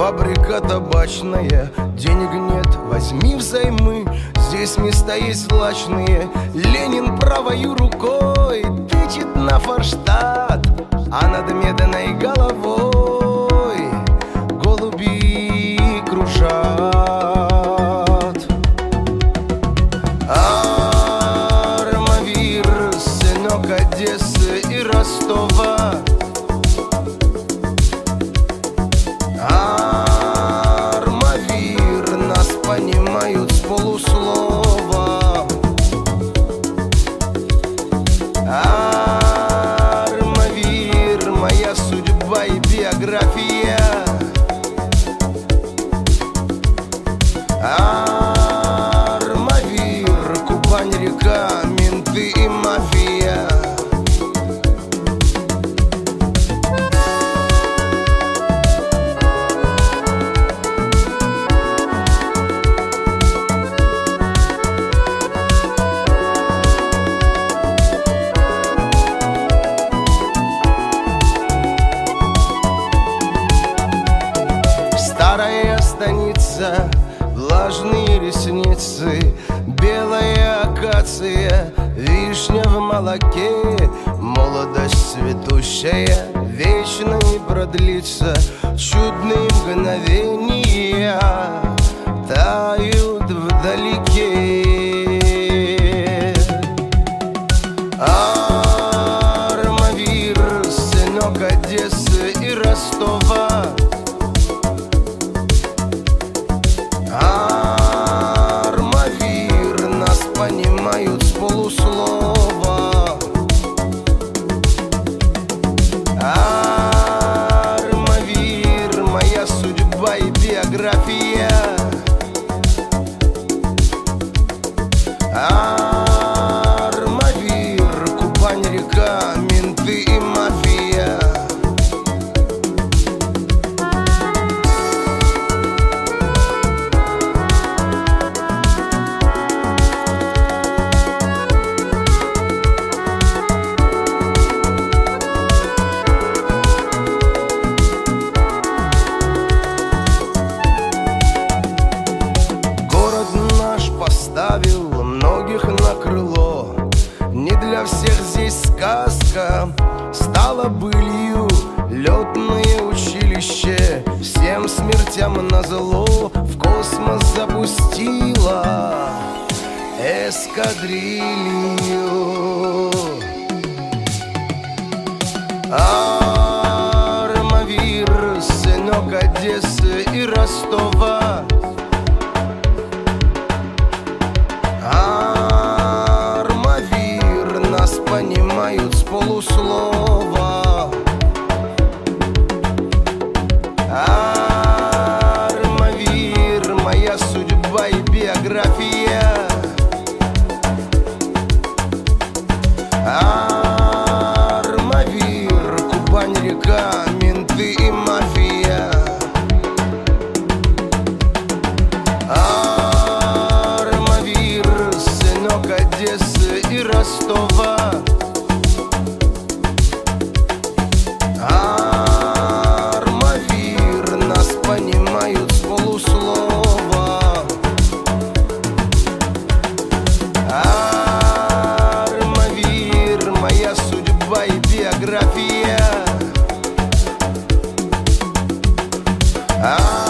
фабрика табачная. Денег нет, возьми взаймы, здесь места есть злачные. Ленин правою рукой тычет на Форштадт, а над медной головой голуби кружат. Армавир, сынок Одессы и Ростова. Армавир, нас понимают с полуслова. Армавир, моя судьба и биография. Армавир, Кубань река, менты и мафия. Старая станица, влажные ресницы, белая акация, вишня в молоке. Молодость цветущая вечно не продлится, чудные мгновения тают вдалеке. Армавир, сынок Одессы и Ростова. Армавир, нас понимают с полуслова. Армавир, моя судьба и биография. Армавир, Кубань река, менты и мафия. Поставил многих на крыло. Не для всех здесь сказка стала былью. Летное училище всем смертям назло в космос запустила эскадрилью. Армавир, сынок Одессы и Ростова. Армавир, нас понимают с полуслова. Армавир, моя судьба и биография. Армавир, Кубань река, менты и мафия. Одессы и Ростова. Армавир, нас понимают с полуслова. Армавир, моя судьба и биография.